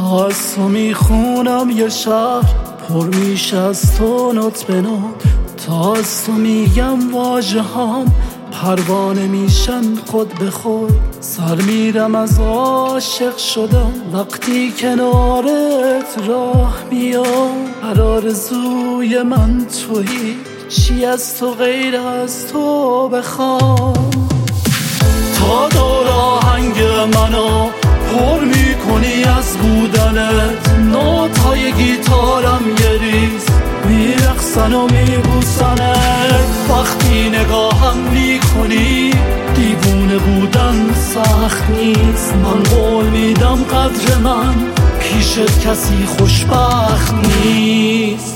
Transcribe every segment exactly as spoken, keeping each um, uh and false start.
تا از تو میخونم یه شهر پر میشه از تو نوت به نوت، تا از تو میگم واژه هام پروانه میشن خود به خود. سر میرم از عاشق شدم وقتی کنارت راه میام، هر آرزوی من تویی، چی از تو غیر از تو بخوام. تا دور آهنگ منو پر میکنی از بودنت، نوتای گیتارم یه ریز میرقصن و میبوسنت. وقتی نگاهم میکنی دیوونه بودن سخت نیست، من قول میدم قدر من پیشت کسی خوشبخت نیست.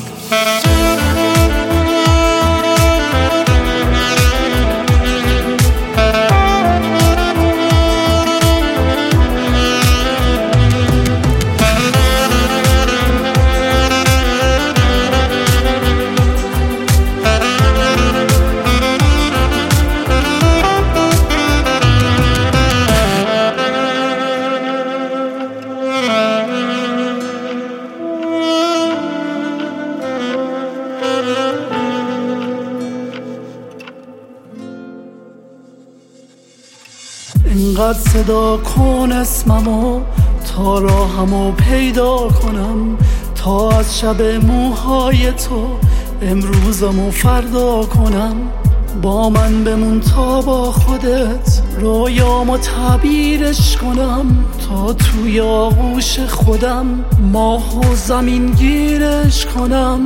اینقدر صدا کن اسممو تا راهمو پیدا کنم، تا از شب موهای تو امروزمو فردا کنم. با من بمون تا با خودت رویامو تعبیرش کنم، تا توی آغوش خودم ماه و زمین گیرش کنم.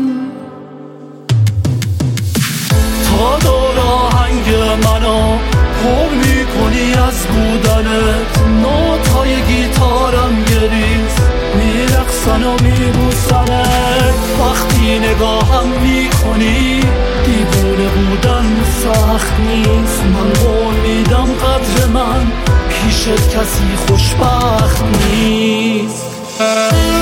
تا دور آهنگ منو پر میکنی از بودنت، نوتای گیتارم یه ریز میرقصن و میبوسنت. وقتی نگاهم میکنی دیوونه بودن سخت نیست، من قول میدم قدر من پیشت کسی خوشبخت نیست.